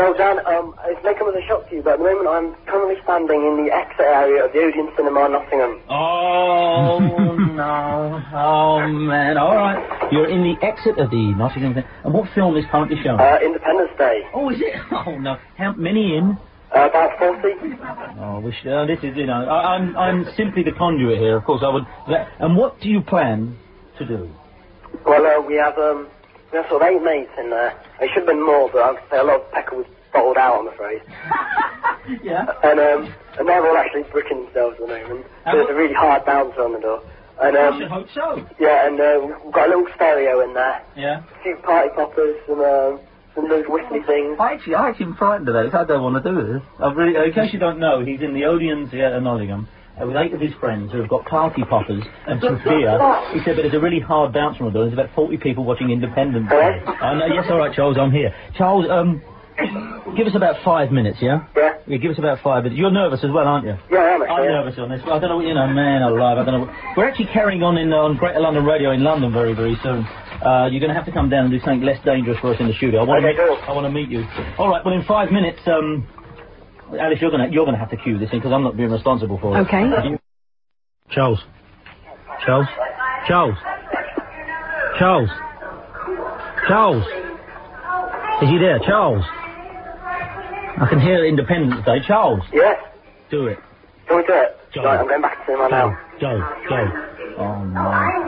Well, Dan, it may come as a shock to you, but at the moment I'm currently standing in the exit area of the Odeon Cinema, Nottingham. Oh, no. Oh, man. All right. You're in the exit of the Nottingham... And what film is currently showing? Independence Day. Oh, is it? Oh, no. How many in? About 40. Oh, this is, you know... I'm simply the conduit here, of course. I would... And what do you plan to do? Well, we have sort of 8 mates in there. It should have been more, but I would say a lot of pecker was bottled out, I'm afraid. Yeah. And they're all actually bricking themselves at the moment. There's a really hard bouncer on the door. And, I should hope so. Yeah, and we've got a little stereo in there. Yeah. A few party poppers, some those whistly things. I actually am frightened of this. I don't want to do this. In case you don't know, he's in the Odeon Theatre Nottingham with 8 of his friends who have got party poppers and some beer. He said, but it's a really hard bounce from the door. There's about 40 people watching Independence Day. Yes, all right, Charles, I'm here. Charles, give us about 5 minutes, yeah? Yeah. Yeah, give us about 5 minutes. You're nervous as well, aren't you? Yeah, I am, actually. I'm nervous on this. I don't know what, man alive, I don't know. We're actually carrying on on Greater London Radio in London very, very soon. You're going to have to come down and do something less dangerous for us in the studio. I want to meet you. All right, well, in 5 minutes, Alice, you're going to have to cue this in because I'm not being responsible for it. Okay. Charles. Charles. Charles. Charles. Charles. Is he there? Charles. I can hear Independence Day. Charles. Yes. Do it. Can we do it? Joe. Right, I'm going back to cinema now. Joe. Oh, no. Are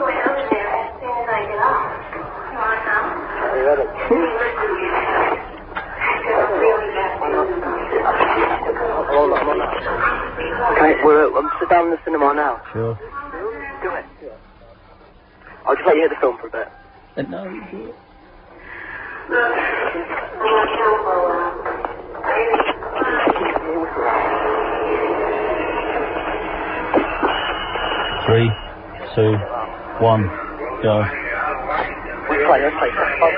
you ready? I'm on now. Okay, I'm sit down in the cinema now. Sure. Do it. I'll just let you hear the film for a bit. No, you do it. Three, 2, 1, go. Let's play.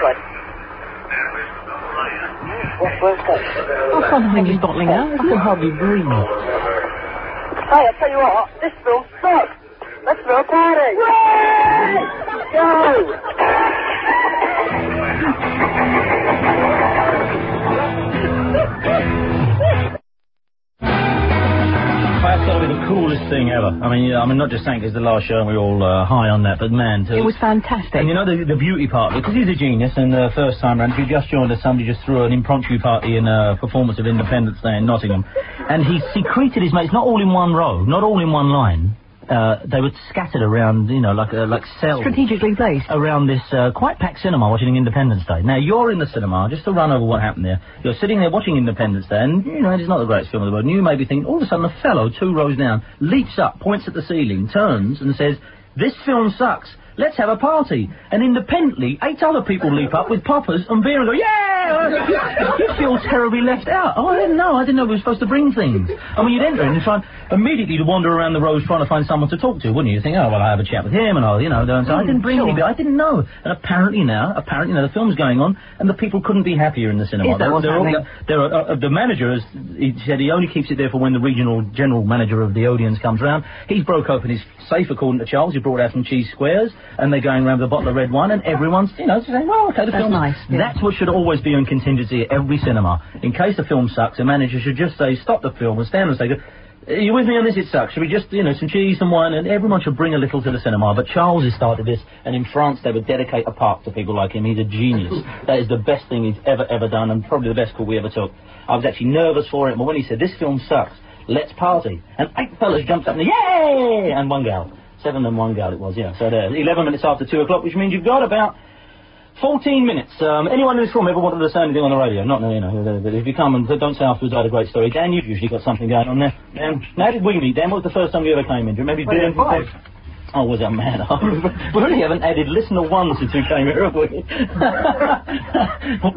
Where's that? I can't think he's bottling out. I can hardly breathe. Hey, I'll tell you what, this film sucks. Let's throw a party. Yay! Go! That's got to be the coolest thing ever. I mean, not just saying it's the last show and we're all high on that, but man, it was fantastic. And you know the beauty part of it, because he's a genius, and the first time round, if you just joined us, somebody just threw an impromptu party in a performance of Independence Day in Nottingham, and he secreted his mates, not all in one row, not all in one line. They were scattered around, like cells. Strategically placed. Around this quite packed cinema watching Independence Day. Now, you're in the cinema, just to run over what happened there. You're sitting there watching Independence Day, and, it's not the greatest film in the world. And you may be thinking, all of a sudden, a fellow 2 rows down leaps up, points at the ceiling, turns, and says, "This film sucks. Let's have a party." And independently, 8 other people leap up with poppers and beer and go, "Yeah!" You feel terribly left out. Oh, I didn't know we were supposed to bring things. I mean, you'd enter and try immediately to wander around the rows trying to find someone to talk to, wouldn't you? You think, oh, well, I'll have a chat with him, and I'll, so I didn't bring anybody. I didn't know. And apparently, the film's going on, and the people couldn't be happier in the cinema. Is that what's happening? The manager, he said he only keeps it there for when the regional general manager of the Odeons comes round. He's broke open his safe, according to Charles. He brought out some cheese squares, and they're going around with a bottle of red wine, and everyone's, saying, well, okay, the film's nice. Yeah. That's what should always be on contingency at every cinema. In case the film sucks, the manager should just say, stop the film, and stand and say, "Are you with me on this? It sucks. Should we just, some cheese, some wine?" And everyone should bring a little to the cinema. But Charles has started this, and in France they would dedicate a park to people like him. He's a genius. That is the best thing he's ever done, and probably the best call we ever took. I was actually nervous for it, but when he said, "This film sucks, let's party," and 8 fellas jumped up and yay! And 1 gal. 7 and 1 gal it was, yeah. So there, 11 minutes after 2 o'clock, which means you've got about 14 minutes. Anyone in this room ever wanted to say anything on the radio? Not, but if you come and don't say afterwards I had a great story. Dan, you've usually got something going on there. Dan, how did we meet? Dan, what was the first time you ever came in? Do you remember being 5? Oh, was that man? We really haven't added listener 1 since you came here, have we?